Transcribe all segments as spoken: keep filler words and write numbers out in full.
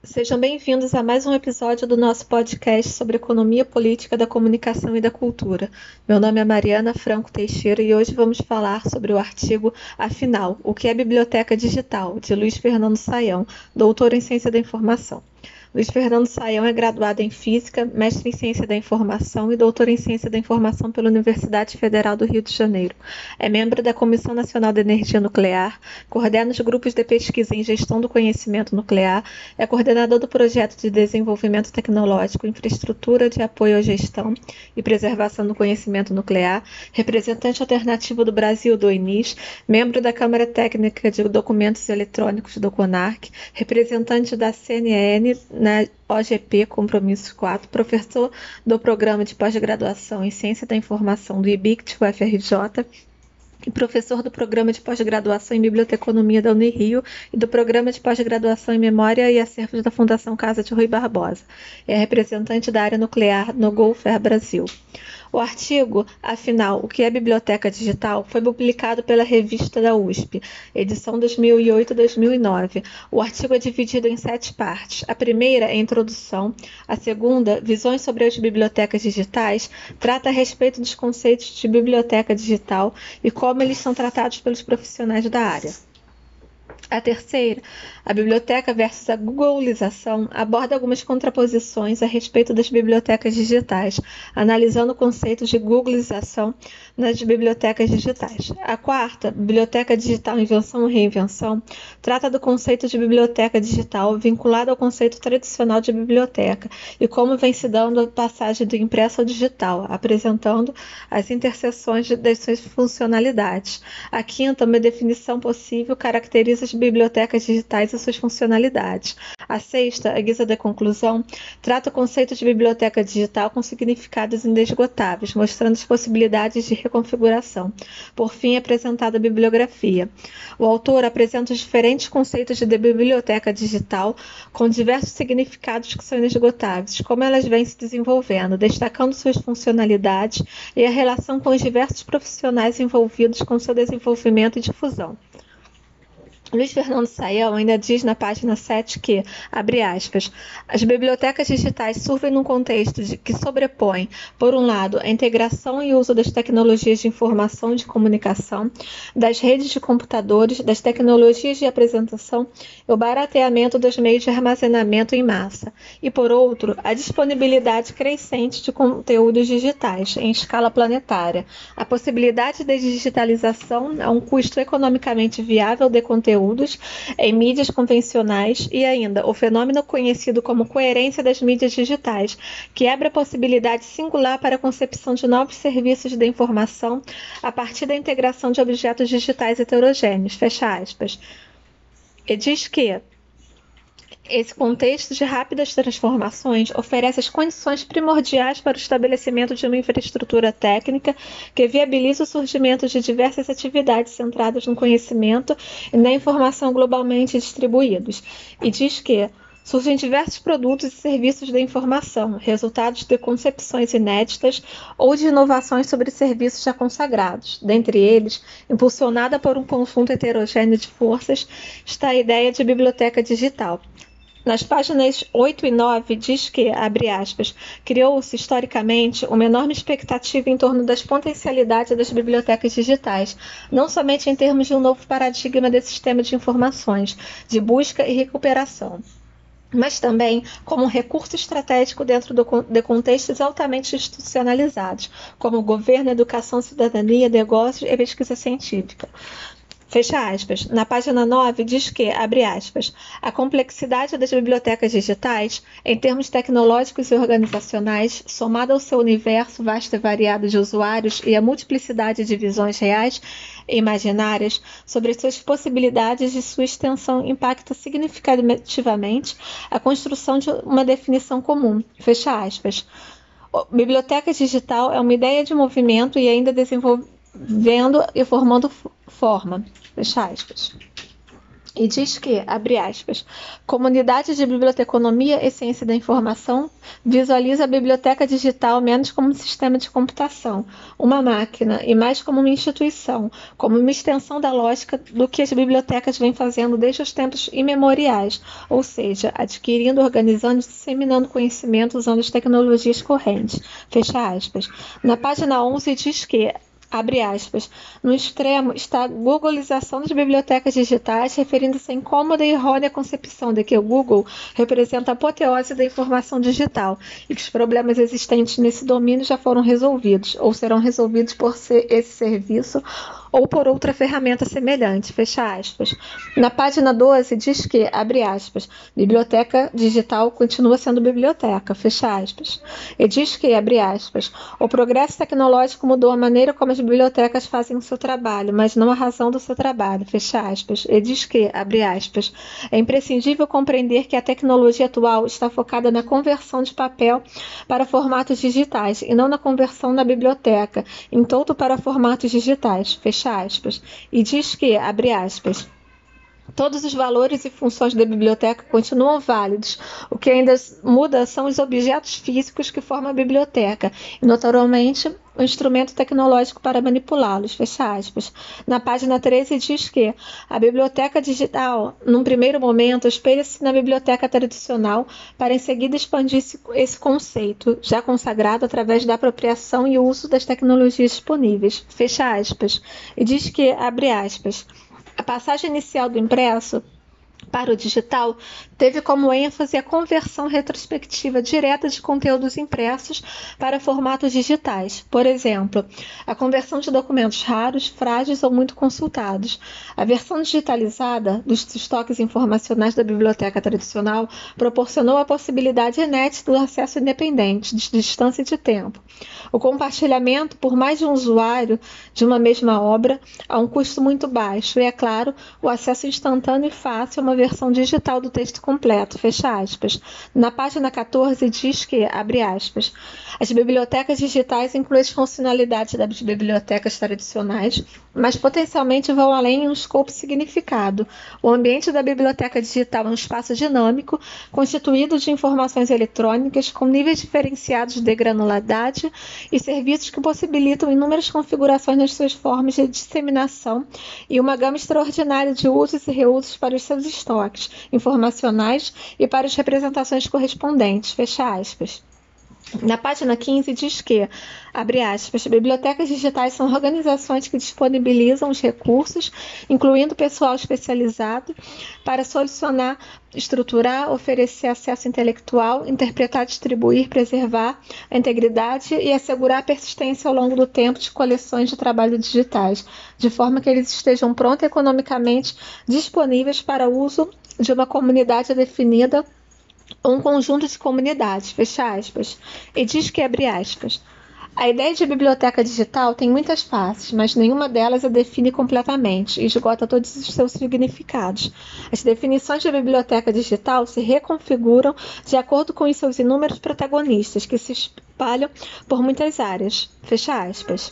Sejam bem-vindos a mais um episódio do nosso podcast sobre economia política da comunicação e da cultura. Meu nome é Mariana Franco Teixeira e hoje vamos falar sobre o artigo Afinal, o que é Biblioteca Digital, de Luiz Fernando Saião, doutor em Ciência da Informação. Luiz Fernando Saião é graduado em Física, mestre em Ciência da Informação e doutor em Ciência da Informação pela Universidade Federal do Rio de Janeiro. É membro da Comissão Nacional de Energia Nuclear, coordena os grupos de pesquisa em Gestão do Conhecimento Nuclear, é coordenador do Projeto de Desenvolvimento Tecnológico, Infraestrutura de Apoio à Gestão e Preservação do Conhecimento Nuclear, representante alternativo do Brasil do I N I S, membro da Câmara Técnica de Documentos Eletrônicos do CONARC, representante da C N N na O G P Compromissos quatro, professor do Programa de Pós-Graduação em Ciência da Informação do I B I C T U F R J e professor do Programa de Pós-Graduação em Biblioteconomia da Unirio e do Programa de Pós-Graduação em Memória e Acervos da Fundação Casa de Rui Barbosa. É representante da área nuclear no Golfer Brasil. O artigo, afinal, o que é Biblioteca Digital, foi publicado pela Revista da U S P, edição dois mil e oito a dois mil e nove. O artigo é dividido em sete partes. A primeira é a introdução, a segunda, visões sobre as bibliotecas digitais, trata a respeito dos conceitos de biblioteca digital e como eles são tratados pelos profissionais da área. A terceira, a biblioteca versus a Googleização, aborda algumas contraposições a respeito das bibliotecas digitais, analisando conceitos de Googleização nas bibliotecas digitais. A quarta, Biblioteca Digital Invenção e Reinvenção, trata do conceito de biblioteca digital vinculado ao conceito tradicional de biblioteca e como vem se dando a passagem do impresso ao digital, apresentando as interseções das suas funcionalidades. A quinta, uma definição possível, caracteriza as bibliotecas digitais e suas funcionalidades. A sexta, a guisa da conclusão, trata o conceito de biblioteca digital com significados inesgotáveis, mostrando as possibilidades de reconfiguração. Por fim, é apresentada a bibliografia. O autor apresenta os diferentes conceitos de biblioteca digital com diversos significados que são inesgotáveis, como elas vêm se desenvolvendo, destacando suas funcionalidades e a relação com os diversos profissionais envolvidos com seu desenvolvimento e difusão. Luiz Fernando Saião ainda diz na página sete que, abre aspas, as bibliotecas digitais surgem num contexto de, que sobrepõe, por um lado, a integração e uso das tecnologias de informação e de comunicação, das redes de computadores, das tecnologias de apresentação e o barateamento dos meios de armazenamento em massa, e, por outro, a disponibilidade crescente de conteúdos digitais em escala planetária, a possibilidade de digitalização a um custo economicamente viável de conteúdo em mídias convencionais e ainda o fenômeno conhecido como coerência das mídias digitais, que abre a possibilidade singular para a concepção de novos serviços de informação a partir da integração de objetos digitais heterogêneos, fecha aspas. E diz que esse contexto de rápidas transformações oferece as condições primordiais para o estabelecimento de uma infraestrutura técnica que viabiliza o surgimento de diversas atividades centradas no conhecimento e na informação globalmente distribuídos. E diz que surgem diversos produtos e serviços de informação, resultados de concepções inéditas ou de inovações sobre serviços já consagrados. Dentre eles, impulsionada por um conjunto heterogêneo de forças, está a ideia de biblioteca digital. Nas páginas oito e nove diz que, abre aspas, criou-se historicamente uma enorme expectativa em torno das potencialidades das bibliotecas digitais, não somente em termos de um novo paradigma de sistema de informações, de busca e recuperação, mas também como um recurso estratégico dentro do, de contextos altamente institucionalizados, como governo, educação, cidadania, negócios e pesquisa científica. Fecha aspas. Na página nove diz que, abre aspas, a complexidade das bibliotecas digitais, em termos tecnológicos e organizacionais, somada ao seu universo vasto e variado de usuários e a multiplicidade de visões reais e imaginárias sobre suas possibilidades e sua extensão, impacta significativamente a construção de uma definição comum. Fecha aspas. Biblioteca digital é uma ideia de movimento e ainda desenvolvendo e formando forma. Fecha aspas. E diz que, abre aspas, comunidade de biblioteconomia e ciência da informação visualiza a biblioteca digital menos como um sistema de computação, uma máquina, e mais como uma instituição, como uma extensão da lógica do que as bibliotecas vêm fazendo desde os tempos imemoriais, ou seja, adquirindo, organizando e disseminando conhecimento usando as tecnologias correntes. Fecha aspas. Na página onze diz que, abre aspas, no extremo está a googleização das bibliotecas digitais, referindo-se à incômoda e errônea concepção de que o Google representa a apoteose da informação digital e que os problemas existentes nesse domínio já foram resolvidos ou serão resolvidos por ser esse serviço ou por outra ferramenta semelhante, fecha aspas. Na página doze diz que, abre aspas, biblioteca digital continua sendo biblioteca, fecha aspas. E diz que, abre aspas, o progresso tecnológico mudou a maneira como as bibliotecas fazem o seu trabalho, mas não a razão do seu trabalho, fecha aspas. E diz que, abre aspas, é imprescindível compreender que a tecnologia atual está focada na conversão de papel para formatos digitais e não na conversão na biblioteca, em todo para formatos digitais, fecha aspas. E diz que, abre aspas, todos os valores e funções da biblioteca continuam válidos. O que ainda muda são os objetos físicos que formam a biblioteca e, naturalmente, o instrumento tecnológico para manipulá-los. Fecha aspas. Na página treze diz que a biblioteca digital, num primeiro momento, espelha-se na biblioteca tradicional para em seguida expandir esse, esse conceito, já consagrado através da apropriação e uso das tecnologias disponíveis. Fecha aspas. E diz que, abre aspas, a passagem inicial do impresso para o digital teve como ênfase a conversão retrospectiva direta de conteúdos impressos para formatos digitais. Por exemplo, a conversão de documentos raros, frágeis ou muito consultados. A versão digitalizada dos estoques informacionais da biblioteca tradicional proporcionou a possibilidade inédita do acesso independente, de distância e de tempo. O compartilhamento por mais de um usuário de uma mesma obra a um custo muito baixo e, é claro, o acesso instantâneo e fácil a uma versão digital do texto completo, fecha aspas. Na página quatorze diz que, abre aspas, as bibliotecas digitais incluem as funcionalidades das bibliotecas tradicionais, mas potencialmente vão além em um escopo significado. O ambiente da biblioteca digital é um espaço dinâmico, constituído de informações eletrônicas com níveis diferenciados de granularidade e serviços que possibilitam inúmeras configurações nas suas formas de disseminação e uma gama extraordinária de usos e reusos para os seus estoques informacionais e para as representações correspondentes, fecha aspas. Na página quinze diz que, abre aspas, bibliotecas digitais são organizações que disponibilizam os recursos, incluindo pessoal especializado, para solucionar, estruturar, oferecer acesso intelectual, interpretar, distribuir, preservar a integridade e assegurar a persistência ao longo do tempo de coleções de trabalho digitais, de forma que eles estejam prontos economicamente disponíveis para uso de uma comunidade definida um conjunto de comunidades, fecha aspas, e diz que, abre aspas, a ideia de biblioteca digital tem muitas faces, mas nenhuma delas a define completamente e esgota todos os seus significados. As definições de biblioteca digital se reconfiguram de acordo com os seus inúmeros protagonistas, que se espalham por muitas áreas, fecha aspas.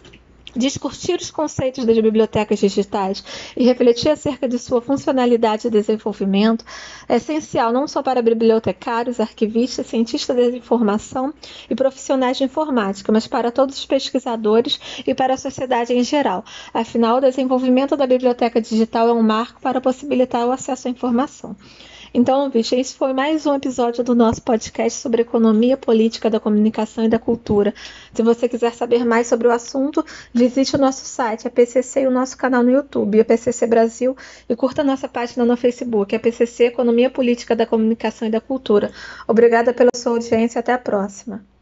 Discutir os conceitos das bibliotecas digitais e refletir acerca de sua funcionalidade e desenvolvimento é essencial não só para bibliotecários, arquivistas, cientistas da informação e profissionais de informática, mas para todos os pesquisadores e para a sociedade em geral. Afinal, o desenvolvimento da biblioteca digital é um marco para possibilitar o acesso à informação. Então, Vixe, esse foi mais um episódio do nosso podcast sobre economia política da comunicação e da cultura. Se você quiser saber mais sobre o assunto, visite o nosso site, a P C C, e o nosso canal no YouTube, a P C C Brasil, e curta a nossa página no Facebook, a P C C Economia Política da Comunicação e da Cultura. Obrigada pela sua audiência e até a próxima.